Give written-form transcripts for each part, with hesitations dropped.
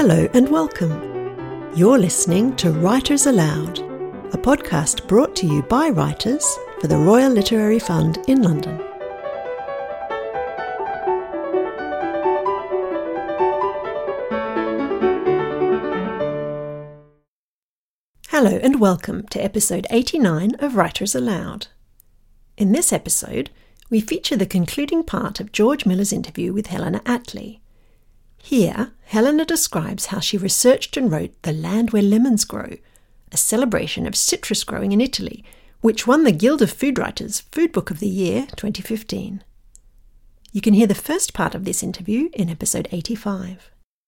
Hello and welcome. You're listening to Writers Aloud, a podcast brought to you by writers for the Royal Literary Fund in London. Hello and welcome to episode 89 of Writers Aloud. In this episode, we feature the concluding part of George Miller's interview with Helena Attlee. Here, Helena describes how she researched and wrote The Land Where Lemons Grow, a celebration of citrus growing in Italy, which won the Guild of Food Writers Food Book of the Year 2015. You can hear the first part of this interview in episode 85.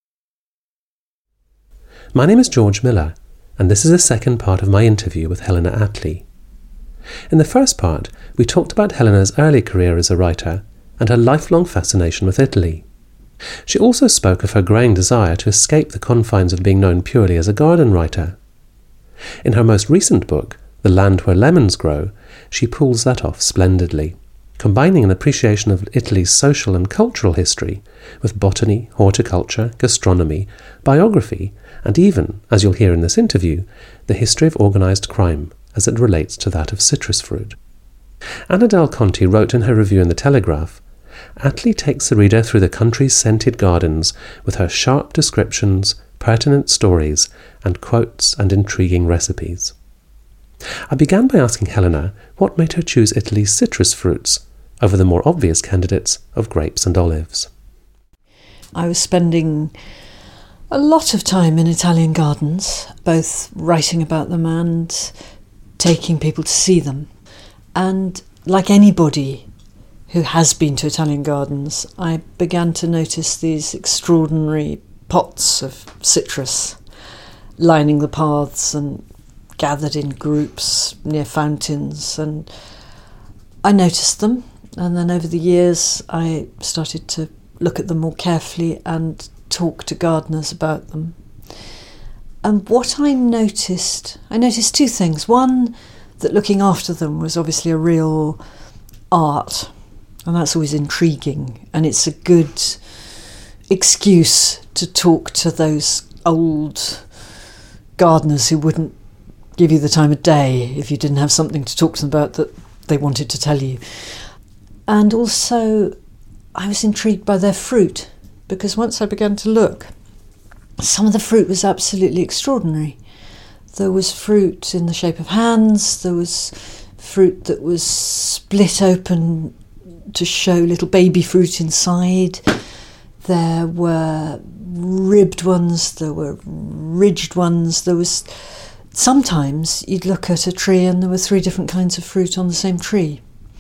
My name is George Miller, and this is the second part of my interview with Helena Attlee. In the first part, we talked about Helena's early career as a writer and her lifelong fascination with Italy. She also spoke of her growing desire to escape the confines of being known purely as a garden writer. In her most recent book, The Land Where Lemons Grow, she pulls that off splendidly, combining an appreciation of Italy's social and cultural history with botany, horticulture, gastronomy, biography, and even, as you'll hear in this interview, the history of organised crime as it relates to that of citrus fruit. Anna Del Conte wrote in her review in The Telegraph, Attlee takes the reader through the country's scented gardens with her sharp descriptions, pertinent stories, and quotes and intriguing recipes. I began by asking Helena what made her choose Italy's citrus fruits over the more obvious candidates of grapes and olives. I was spending a lot of time in Italian gardens, both writing about them and taking people to see them. And like anybody who has been to Italian gardens, I began to notice these extraordinary pots of citrus lining the paths and gathered in groups near fountains, and I noticed them, and then over the years I started to look at them more carefully and talk to gardeners about them. And what I noticed two things. One, that looking after them was obviously a real art, and that's always intriguing, and it's a good excuse to talk to those old gardeners who wouldn't give you the time of day if you didn't have something to talk to them about that they wanted to tell you. And also, I was intrigued by their fruit, because once I began to look, some of the fruit was absolutely extraordinary. There was fruit in the shape of hands, there was fruit that was split open to show little baby fruit inside. There were ribbed ones, there were ridged ones, there was... Sometimes you'd look at a tree and there were 3 different kinds of fruit on the same tree.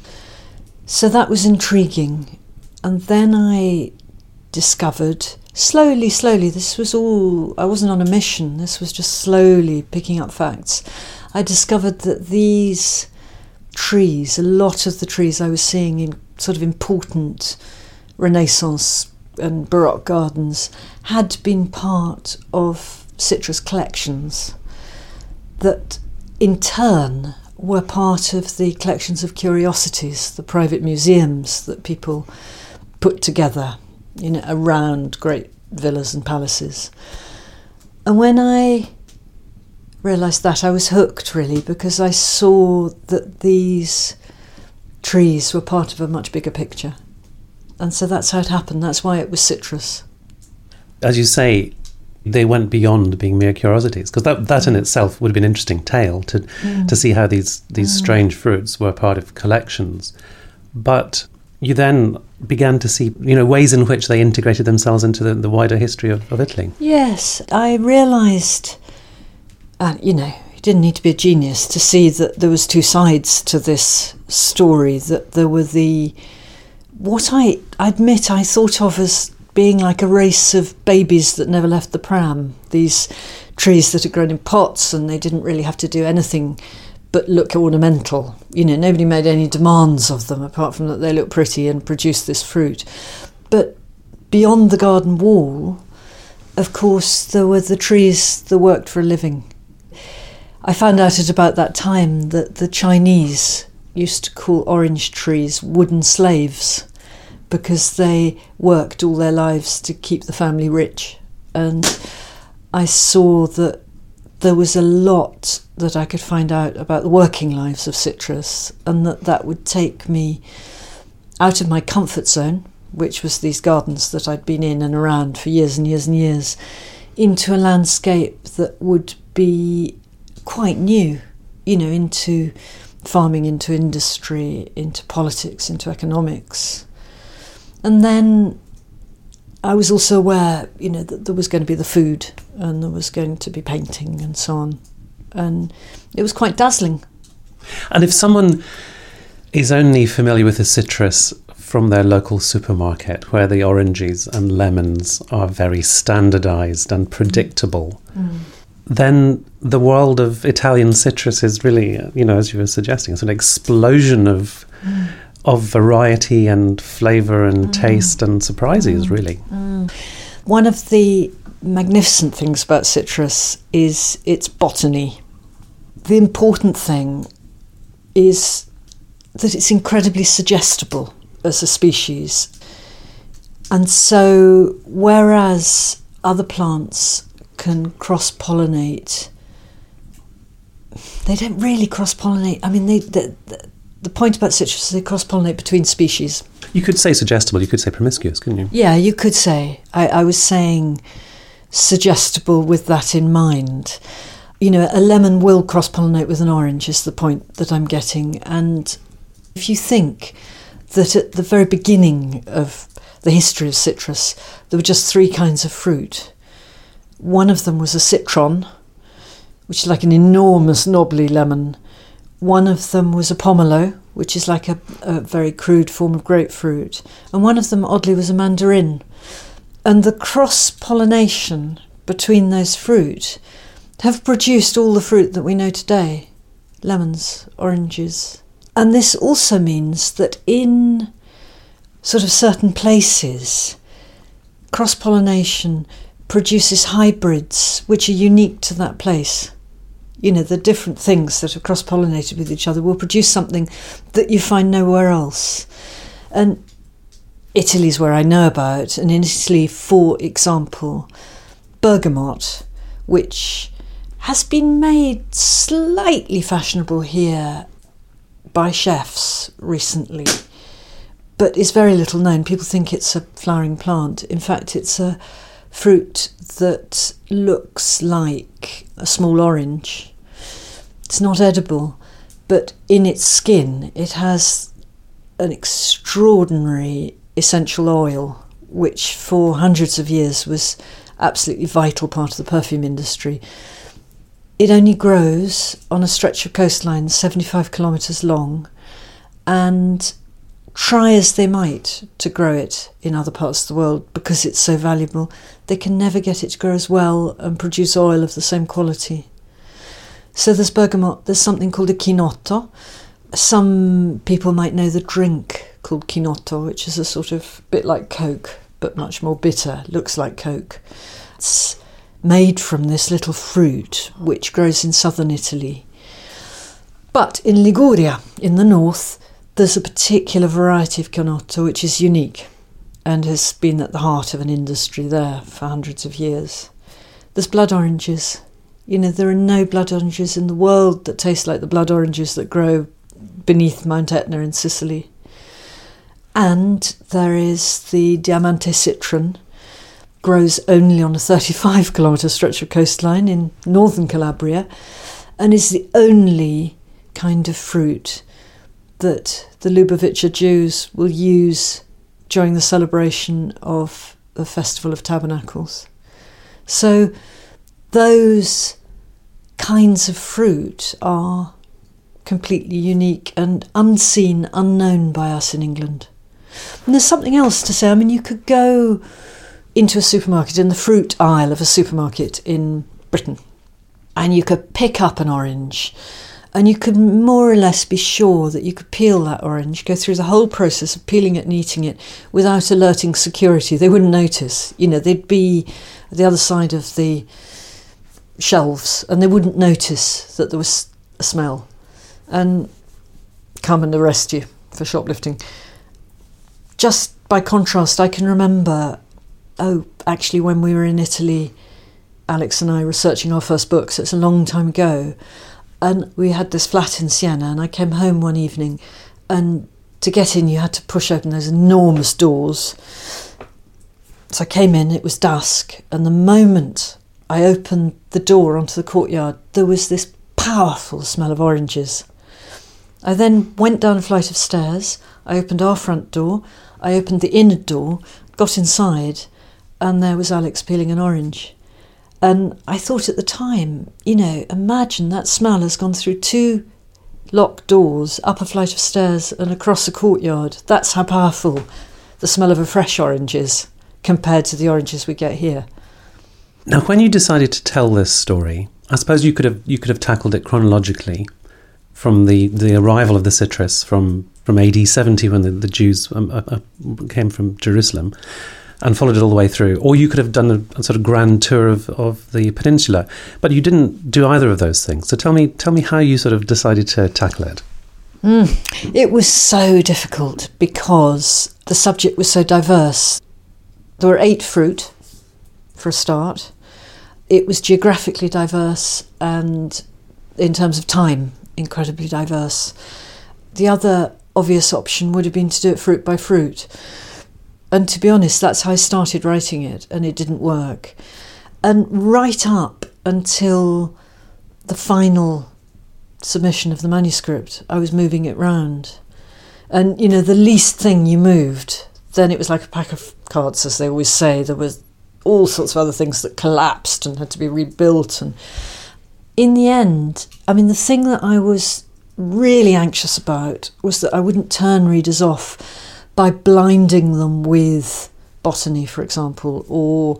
So that was intriguing. And then I discovered, slowly, this was all, I wasn't on a mission, this was just slowly picking up facts. I discovered that these trees, a lot of the trees I was seeing in sort of important Renaissance and Baroque gardens, had been part of citrus collections that in turn were part of the collections of curiosities, the private museums that people put together, around great villas and palaces. And when I realised that, I was hooked really, because I saw that these trees were part of a much bigger picture. And so that's how it happened. That's why it was citrus. As you say, they went beyond being mere curiosities, because that in itself would have been an interesting tale to see how these strange fruits were part of collections. But you then began to see, ways in which they integrated themselves into the wider history of Italy. Yes, I realised, you didn't need to be a genius to see that there was 2 sides to this story, that there were what I admit I thought of as being like a race of babies that never left the pram, these trees that had grown in pots and they didn't really have to do anything but look ornamental. Nobody made any demands of them apart from that they look pretty and produce this fruit. But beyond the garden wall, of course, there were the trees that worked for a living. I found out at about that time that the Chinese used to call orange trees wooden slaves, because they worked all their lives to keep the family rich and I saw that there was a lot that I could find out about the working lives of citrus, and that would take me out of my comfort zone, which was these gardens that I'd been in and around for years and years and years, into a landscape that would be quite new, into farming, into industry, into politics, into economics. And then I was also aware, that there was going to be the food and there was going to be painting and so on. And it was quite dazzling. And if someone is only familiar with the citrus from their local supermarket, where the oranges and lemons are very standardised and predictable, then the world of Italian citrus is really, as you were suggesting, it's an explosion of variety and flavour and taste and surprises, really. One of the magnificent things about citrus is its botany. The important thing is that it's incredibly suggestible as a species. And so, whereas other plants can cross-pollinate, they don't really cross-pollinate. I mean, the point about citrus is they cross-pollinate between species. You could say suggestible, you could say promiscuous, couldn't you? Yeah, you could say. I was saying suggestible with that in mind. A lemon will cross-pollinate with an orange is the point that I'm getting. And if you think that at the very beginning of the history of citrus, there were just 3 kinds of fruit. One of them was a citron, which is like an enormous knobbly lemon. One of them was a pomelo, which is like a very crude form of grapefruit. And one of them, oddly, was a mandarin. And the cross-pollination between those fruit have produced all the fruit that we know today. Lemons, oranges. And this also means that in sort of certain places, cross-pollination produces hybrids which are unique to that place. The different things that are cross-pollinated with each other will produce something that you find nowhere else. And Italy's where I know about, and in Italy, for example, bergamot, which has been made slightly fashionable here by chefs recently, but is very little known. People think it's a flowering plant. In fact, it's a fruit that looks like a small orange. It's not edible, but in its skin it has an extraordinary essential oil, which for hundreds of years was absolutely vital part of the perfume industry. It only grows on a stretch of coastline 75 kilometres long, and try as they might to grow it in other parts of the world, because it's so valuable, they can never get it to grow as well and produce oil of the same quality. So there's bergamot, there's something called a chinotto. Some people might know the drink called chinotto, which is a sort of bit like Coke, but much more bitter, looks like Coke. It's made from this little fruit which grows in southern Italy. But in Liguria, in the north, there's a particular variety of chinotto which is unique and has been at the heart of an industry there for hundreds of years. There's blood oranges. There are no blood oranges in the world that taste like the blood oranges that grow beneath Mount Etna in Sicily. And there is the Diamante citron, grows only on a 35-kilometre stretch of coastline in northern Calabria, and is the only kind of fruit that the Lubavitcher Jews will use during the celebration of the Festival of Tabernacles. So those kinds of fruit are completely unique and unseen, unknown by us in England. And there's something else to say. I mean, you could go into a supermarket, in the fruit aisle of a supermarket in Britain, and you could pick up an orange, and you could more or less be sure that you could peel that orange, go through the whole process of peeling it and eating it without alerting security. They wouldn't notice. They'd be at the other side of the shelves and they wouldn't notice that there was a smell and come and arrest you for shoplifting. Just by contrast, I can remember, actually when we were in Italy, Alex and I researching our first book, so it's a long time ago. And we had this flat in Siena, and I came home one evening, and to get in you had to push open those enormous doors. So I came in, it was dusk, and the moment I opened the door onto the courtyard, there was this powerful smell of oranges. I then went down a flight of stairs, I opened our front door, I opened the inner door, got inside, and there was Alex peeling an orange. And I thought at the time, imagine that smell has gone through 2 locked doors, up a flight of stairs and across a courtyard. That's how powerful the smell of a fresh orange is compared to the oranges we get here. Now, when you decided to tell this story, I suppose you could have tackled it chronologically from the arrival of the citrus from AD 70 when the Jews came from Jerusalem, and followed it all the way through. Or you could have done a sort of grand tour of the peninsula. But you didn't do either of those things. So tell me how you sort of decided to tackle it. It was so difficult because the subject was so diverse. There were 8 fruit, for a start. It was geographically diverse and, in terms of time, incredibly diverse. The other obvious option would have been to do it fruit by fruit. And to be honest, that's how I started writing it, and it didn't work. And right up until the final submission of the manuscript, I was moving it round. And, the least thing you moved, then it was like a pack of cards, as they always say. There was all sorts of other things that collapsed and had to be rebuilt. And in the end, the thing that I was really anxious about was that I wouldn't turn readers off by blinding them with botany, for example, or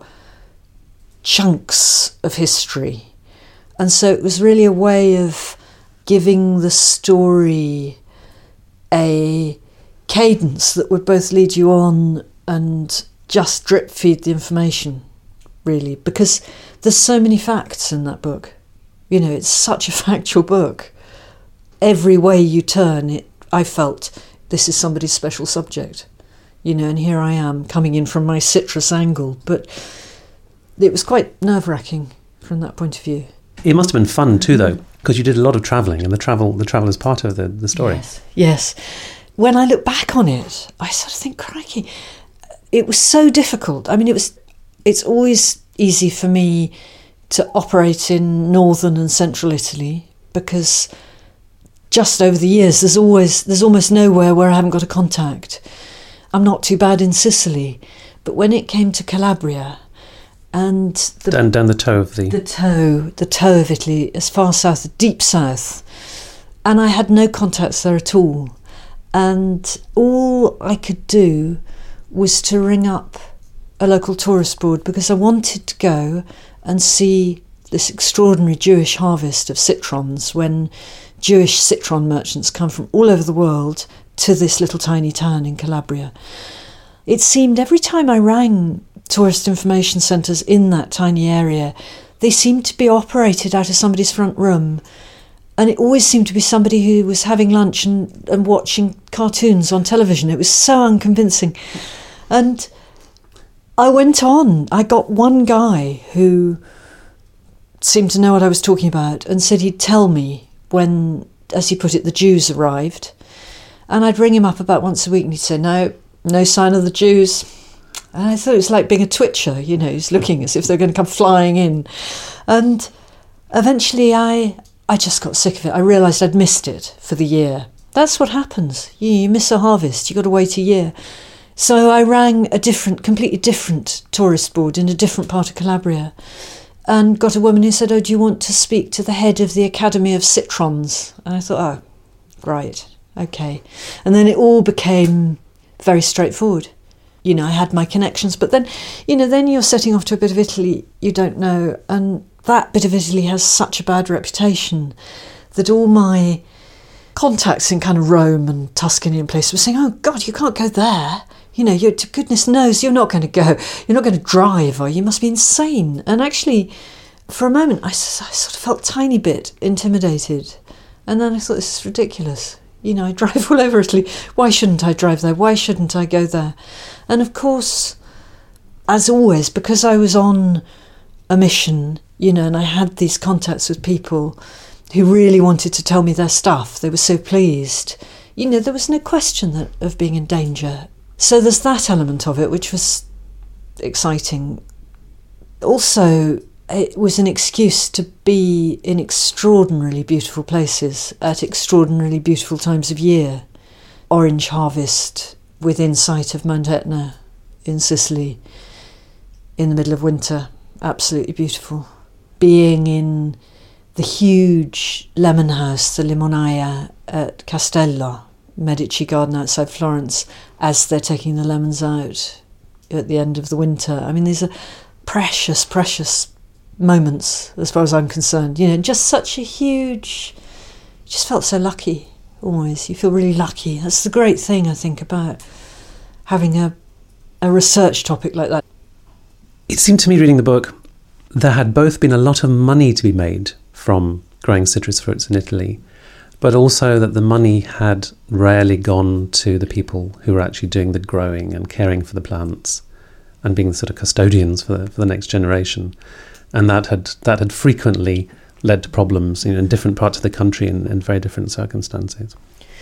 chunks of history. And so it was really a way of giving the story a cadence that would both lead you on and just drip feed the information, really, because there's so many facts in that book. It's such a factual book. Every way you turn it, I felt, this is somebody's special subject, and here I am coming in from my citrus angle. But it was quite nerve-wracking from that point of view. It must have been fun too, though, because you did a lot of travelling, and the travel is part of the story. Yes. When I look back on it, I sort of think, crikey, it was so difficult. It's always easy for me to operate in northern and central Italy because just over the years, there's almost nowhere where I haven't got a contact. I'm not too bad in Sicily, but when it came to Calabria and down the toe of the toe of Italy, as far south, the deep south, and I had no contacts there at all, and all I could do was to ring up a local tourist board because I wanted to go and see this extraordinary Jewish harvest of citrons when Jewish citron merchants come from all over the world to this little tiny town in Calabria. It seemed every time I rang tourist information centres in that tiny area, they seemed to be operated out of somebody's front room. And it always seemed to be somebody who was having lunch and watching cartoons on television. It was so unconvincing. And I went on. I got one guy who seemed to know what I was talking about and said he'd tell me when, as he put it, the Jews arrived. And I'd ring him up about once a week and he'd say, no sign of the Jews. And I thought it was like being a twitcher, he's looking as if they're going to come flying in. And eventually I just got sick of it. I realised I'd missed it for the year. That's what happens. You miss a harvest, you've got to wait a year. So I rang a completely different tourist board in a different part of Calabria and got a woman who said, do you want to speak to the head of the Academy of Citrons? And I thought, right, okay. And then it all became very straightforward. I had my connections, but then, then you're setting off to a bit of Italy you don't know, and that bit of Italy has such a bad reputation that all my contacts in kind of Rome and Tuscany and places were saying, oh God, you can't go there. To goodness knows you're not going to go. You're not going to drive, or you must be insane. And actually, for a moment, I sort of felt a tiny bit intimidated. And then I thought, this is ridiculous. I drive all over Italy. Why shouldn't I drive there? Why shouldn't I go there? And of course, as always, because I was on a mission, and I had these contacts with people who really wanted to tell me their stuff. They were so pleased. There was no question of being in danger. So there's that element of it, which was exciting. Also, it was an excuse to be in extraordinarily beautiful places at extraordinarily beautiful times of year. Orange harvest within sight of Mount Etna in Sicily in the middle of winter, absolutely beautiful. Being in the huge lemon house, the Limonaia at Castello, Medici garden outside Florence, as they're taking the lemons out at the end of the winter. I mean, these are precious, precious moments as far as I'm concerned. Just such a huge... You just felt so lucky, always. You feel really lucky. That's the great thing, I think, about having a research topic like that. It seemed to me, reading the book, there had both been a lot of money to be made from growing citrus fruits in Italy, but also that the money had rarely gone to the people who were actually doing the growing and caring for the plants and being the sort of custodians for the next generation. And that had frequently led to problems in different parts of the country in very different circumstances.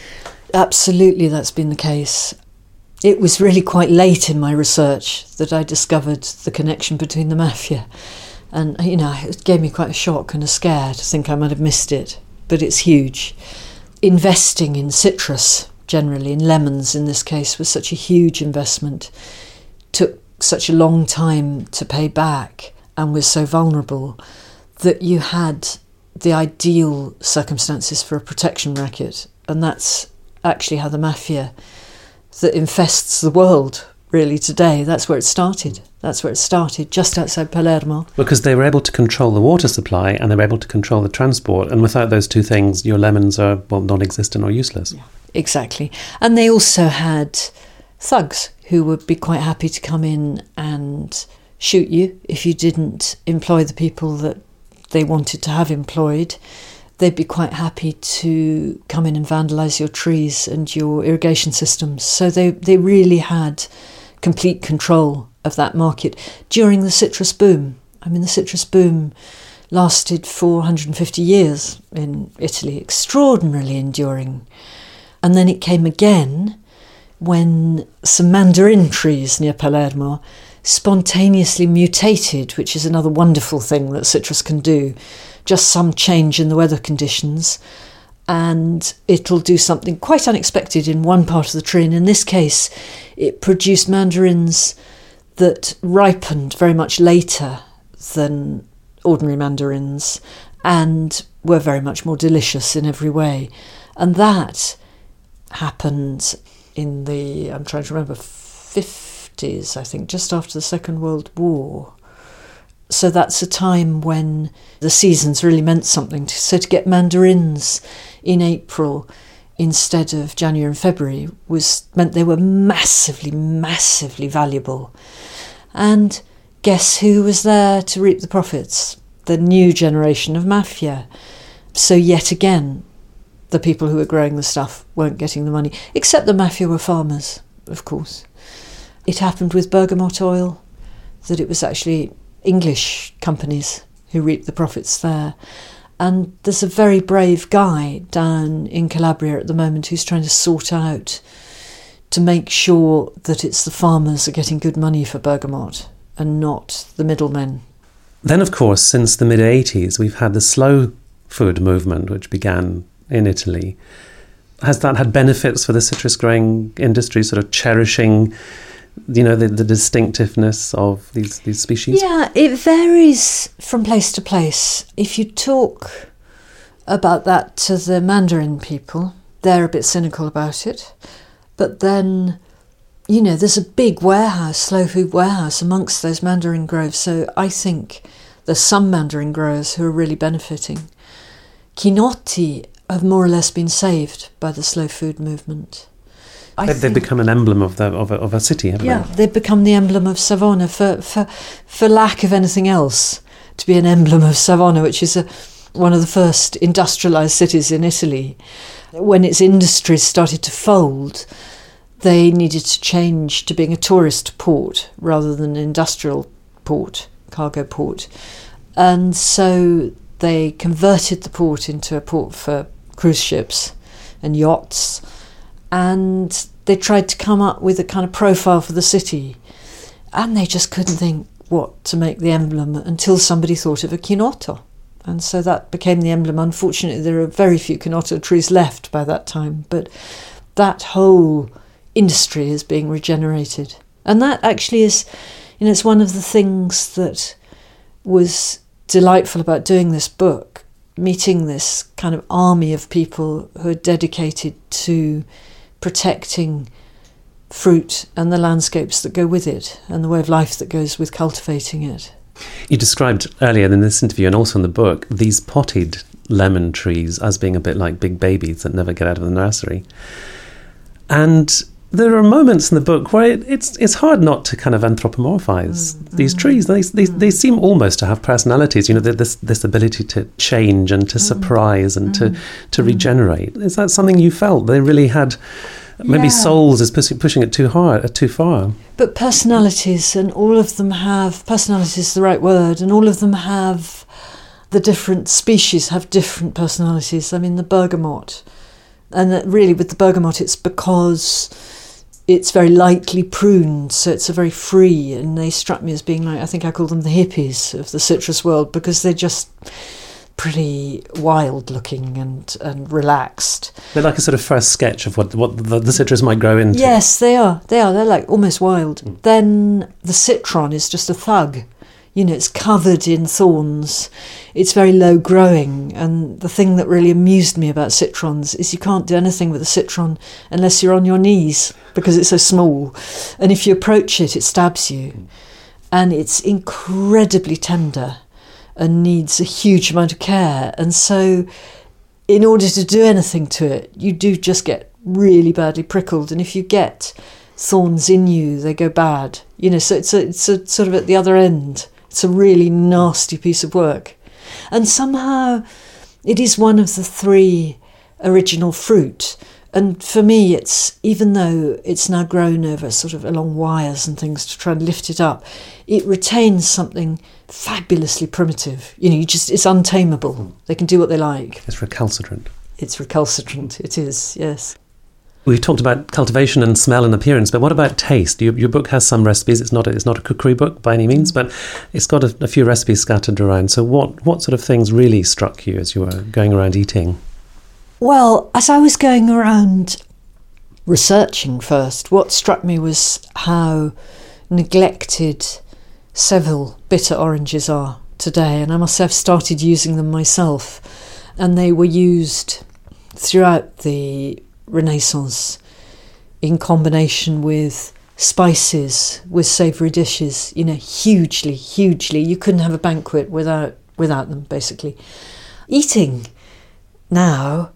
Absolutely, that's been the case. It was really quite late in my research that I discovered the connection between the mafia. And, it gave me quite a shock and a scare to think I might have missed it. But it's huge. Investing in citrus, generally, in lemons in this case, was such a huge investment. Took such a long time to pay back and was so vulnerable that you had the ideal circumstances for a protection racket. And that's actually how the mafia that infests the world really today, that's where it started. That's where it started, just outside Palermo. Because they were able to control the water supply and they were able to control the transport. And without those two things, your lemons are, non-existent or useless. Yeah, exactly. And they also had thugs who would be quite happy to come in and shoot you if you didn't employ the people that they wanted to have employed. They'd be quite happy to come in and vandalise your trees and your irrigation systems. So they really had complete control of that market during the citrus boom. I mean, the citrus boom lasted for 150 years in Italy, extraordinarily enduring. And then it came again when some mandarin trees near Palermo spontaneously mutated, which is another wonderful thing that citrus can do. Just some change in the weather conditions, and it'll do something quite unexpected in one part of the tree. And in this case, it produced mandarins that ripened very much later than ordinary mandarins and were very much more delicious in every way. And that happened in the, I'm trying to remember, 50s, I think, just after the Second World War. So that's a time when the seasons really meant something. So to get mandarins in April instead of January and February meant they were massively, massively valuable. And guess who was there to reap the profits? The new generation of mafia. So yet again, the people who were growing the stuff weren't getting the money, except the mafia were farmers, of course. It happened with bergamot oil, that it was actually English companies who reaped the profits there. And there's a very brave guy down in Calabria at the moment who's trying to sort out to make sure that it's the farmers are getting good money for bergamot and not the middlemen. Then, of course, since the mid-80s, we've had the slow food movement, which began in Italy. Has that had benefits for the citrus growing industry, sort of cherishing the distinctiveness of these species? Yeah, it varies from place to place. If you talk about that to the Mandarin people, they're a bit cynical about it. But then, there's a big warehouse, slow food warehouse amongst those mandarin groves. So I think there's some mandarin growers who are really benefiting. Chinotti have more or less been saved by the slow food movement. They've become an emblem of a city, haven't they? Yeah, they've become the emblem of Savona for lack of anything else. To be an emblem of Savona, which is one of the first industrialised cities in Italy. When its industries started to fold, they needed to change to being a tourist port rather than an industrial port, cargo port. And so they converted the port into a port for cruise ships and yachts, and they tried to come up with a kind of profile for the city, and they just couldn't think what to make the emblem until somebody thought of a quinotto. And so that became the emblem. Unfortunately, there are very few quinotto trees left by that time, but that whole industry is being regenerated. And that actually is, it's one of the things that was delightful about doing this book, meeting this kind of army of people who are dedicated to protecting fruit and the landscapes that go with it and the way of life that goes with cultivating it. You described earlier in this interview and also in the book these potted lemon trees as being a bit like big babies that never get out of the nursery. And there are moments in the book where it's hard not to kind of anthropomorphize these trees. They seem almost to have personalities, this ability to change and to surprise and to regenerate. Is that something you felt? They really had... Maybe souls is pushing it too far. But personalities, and all of them have... Personality is the right word, and all of them have... The different species have different personalities. I mean, the bergamot. And really with the bergamot, it's because it's very lightly pruned, so it's a very free, and they struck me as being like... I think I call them the hippies of the citrus world, because they're just... pretty wild looking and relaxed. They're like a sort of first sketch of what the citrus might grow into. Yes, they are. They're like almost wild. Then the citron is just a thug. It's covered in thorns. It's very low growing. And the thing that really amused me about citrons is you can't do anything with a citron unless you're on your knees because it's so small. And if you approach it, it stabs you. And it's incredibly tender and needs a huge amount of care. And so in order to do anything to it, you do just get really badly prickled. And if you get thorns in you, they go bad. So it's a sort of at the other end. It's a really nasty piece of work. And somehow it is one of the three original fruit. And for me, it's, even though it's now grown over sort of along wires and things to try and lift it up, it retains something fabulously primitive. It's untamable. They can do what they like. It's recalcitrant. It's recalcitrant, it is, yes. We've talked about cultivation and smell and appearance, but what about taste? Your book has some recipes. It's not a cookery book by any means, but it's got a few recipes scattered around. So what sort of things really struck you as you were going around eating? Well, as I was going around researching first, what struck me was how neglected Seville bitter oranges are today, and I must have started using them myself. And they were used throughout the Renaissance in combination with spices, with savoury dishes, hugely. You couldn't have a banquet without them, basically. Eating now,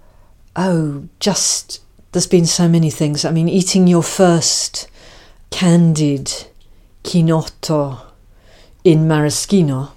there's been so many things. I mean, eating your first candied quinotto in maraschino,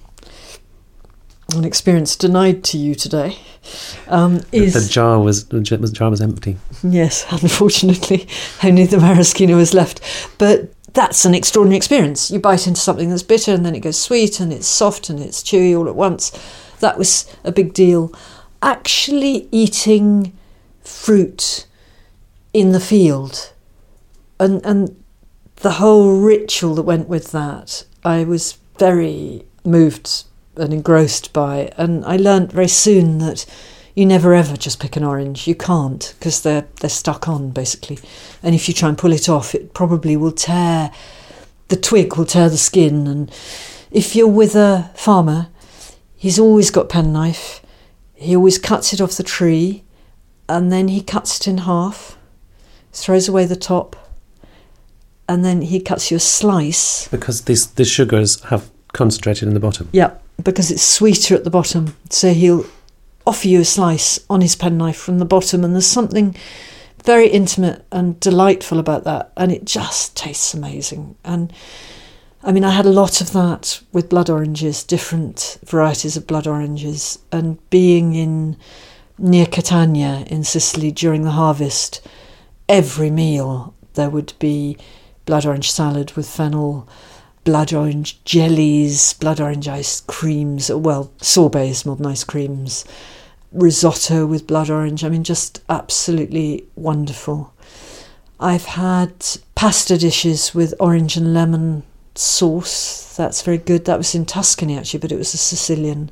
an experience denied to you today, is... The jar was empty. Yes, unfortunately, only the maraschino was left. But that's an extraordinary experience. You bite into something that's bitter and then it goes sweet and it's soft and it's chewy all at once. That was a big deal. Actually eating fruit in the field and the whole ritual that went with that, I was very moved and engrossed by. And I learnt very soon that you never ever just pick an orange. You can't, because they're stuck on, basically. And if you try and pull it off, it probably will tear, the twig will tear the skin. And if you're with a farmer, he's always got penknife. He always cuts it off the tree, and then he cuts it in half, throws away the top, and then he cuts you a slice. Because the sugars have concentrated in the bottom. Yeah, because it's sweeter at the bottom. So he'll offer you a slice on his penknife from the bottom, and there's something very intimate and delightful about that, and it just tastes amazing. And I mean, I had a lot of that with blood oranges, different varieties of blood oranges, and being near Catania in Sicily during the harvest, every meal There would be blood orange salad with fennel, blood orange jellies, blood orange ice creams, sorbets, modern ice creams, risotto with blood orange. I mean, just absolutely wonderful. I've had pasta dishes with orange and lemon sauce. That's very good. That was in Tuscany, actually, but it was a Sicilian.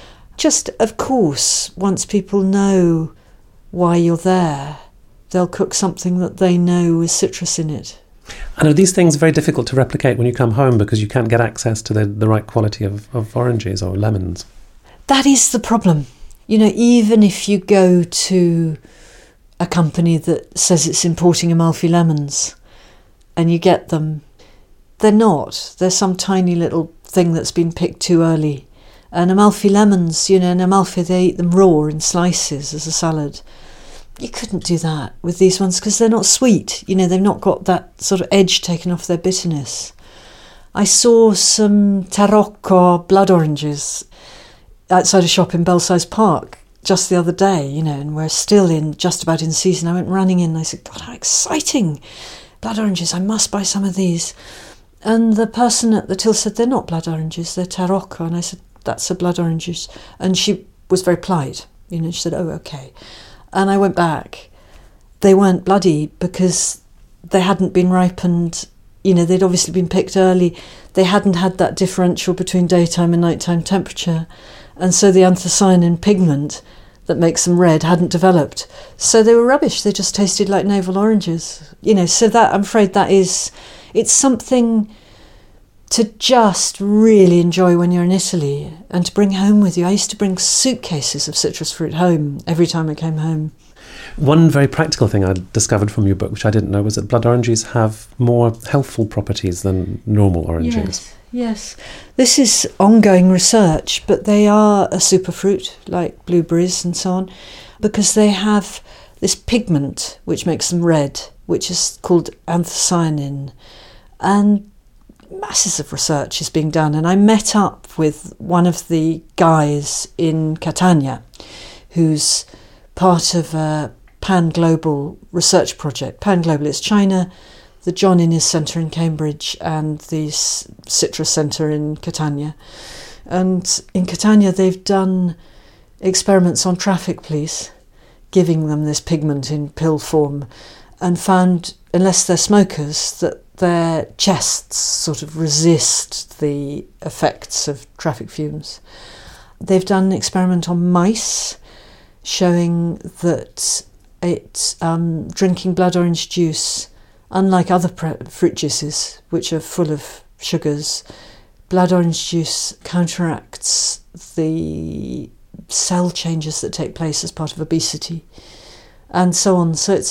Just, of course, once people know why you're there, they'll cook something that they know with citrus in it. And are these things very difficult to replicate when you come home because you can't get access to the right quality of oranges or lemons? That is the problem. You know, even if you go to a company that says it's importing Amalfi lemons and you get them, they're not. They're some tiny little thing that's been picked too early. And Amalfi lemons, you know, in Amalfi they eat them raw in slices as a salad. You couldn't do that with these ones because they're not sweet. You know, they've not got that sort of edge taken off their bitterness. I saw some Tarocco blood oranges outside a shop in Belsize Park just the other day, you know, and we're still just about in season. I went running in and I said, God, how exciting. Blood oranges, I must buy some of these. And the person at the till said, they're not blood oranges, they're Tarocco. And I said, that's a blood oranges. And she was very polite, you know, she said, oh, okay. And I went back. They weren't bloody because they hadn't been ripened. You know, they'd obviously been picked early. They hadn't had that differential between daytime and nighttime temperature. And so the anthocyanin pigment that makes them red hadn't developed. So they were rubbish. They just tasted like navel oranges. You know, so that, I'm afraid it's something to just really enjoy when you're in Italy and to bring home with you. I used to bring suitcases of citrus fruit home every time I came home. One very practical thing I discovered from your book, which I didn't know, was that blood oranges have more healthful properties than normal oranges. Yes. This is ongoing research, but they are a superfruit like blueberries and so on, because they have this pigment which makes them red, which is called anthocyanin. And masses of research is being done, and I met up with one of the guys in Catania who's part of a pan-global research project. Pan-global, it's China, the John Innes Centre in Cambridge and the Citrus Centre in Catania. And in Catania they've done experiments on traffic police, giving them this pigment in pill form, and found, unless they're smokers, that their chests sort of resist the effects of traffic fumes. They've done an experiment on mice showing that drinking blood orange juice, unlike other fruit juices which are full of sugars, blood orange juice counteracts the cell changes that take place as part of obesity and so on. So it's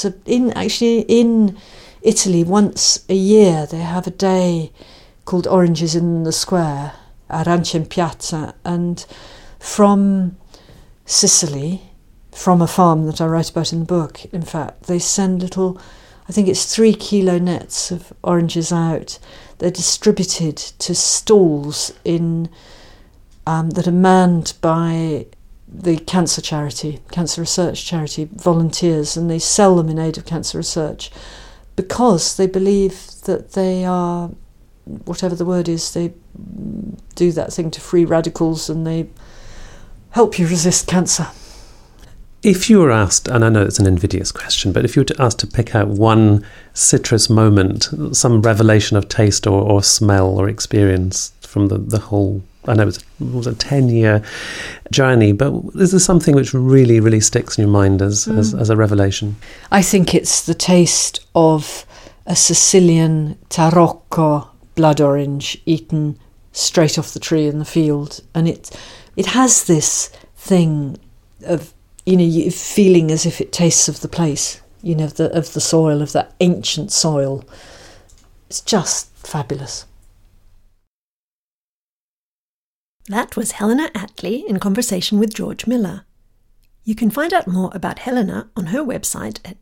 in Italy, once a year, they have a day called Oranges in the Square, Arance in Piazza, and from Sicily, from a farm that I write about in the book, in fact, they send little, I think it's 3 kilo nets of oranges out. They're distributed to stalls that are manned by the cancer research charity, volunteers, and they sell them in aid of cancer research, because they believe that they are, whatever the word is, they do that thing to free radicals and they help you resist cancer. If you were asked, and I know it's an invidious question, but if you were asked to pick out one citrus moment, some revelation of taste or smell or experience from the whole, I know it was a 10-year journey, but is there something which really, really sticks in your mind as a revelation? I think it's the taste of a Sicilian Tarocco blood orange eaten straight off the tree in the field. And it has this thing of, you know, you feeling as if it tastes of the place, you know, of the soil, of that ancient soil. It's just fabulous. That was Helena Attlee in conversation with George Miller. You can find out more about Helena on her website at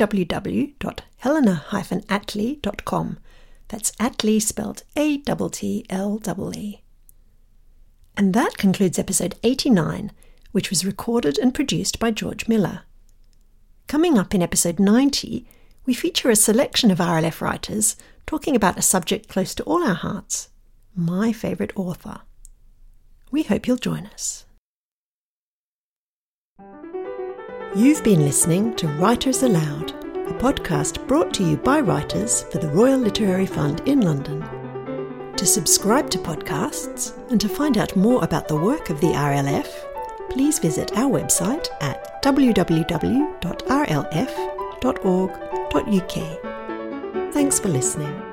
www.helena-attlee.com. That's Attlee spelled Atlee. And that concludes episode 89, which was recorded and produced by George Miller. Coming up in episode 90, we feature a selection of RLF writers talking about a subject close to all our hearts, my favourite author. We hope you'll join us. You've been listening to Writers Aloud, a podcast brought to you by writers for the Royal Literary Fund in London. To subscribe to podcasts and to find out more about the work of the RLF, please visit our website at www.rlf.org.uk. Thanks for listening.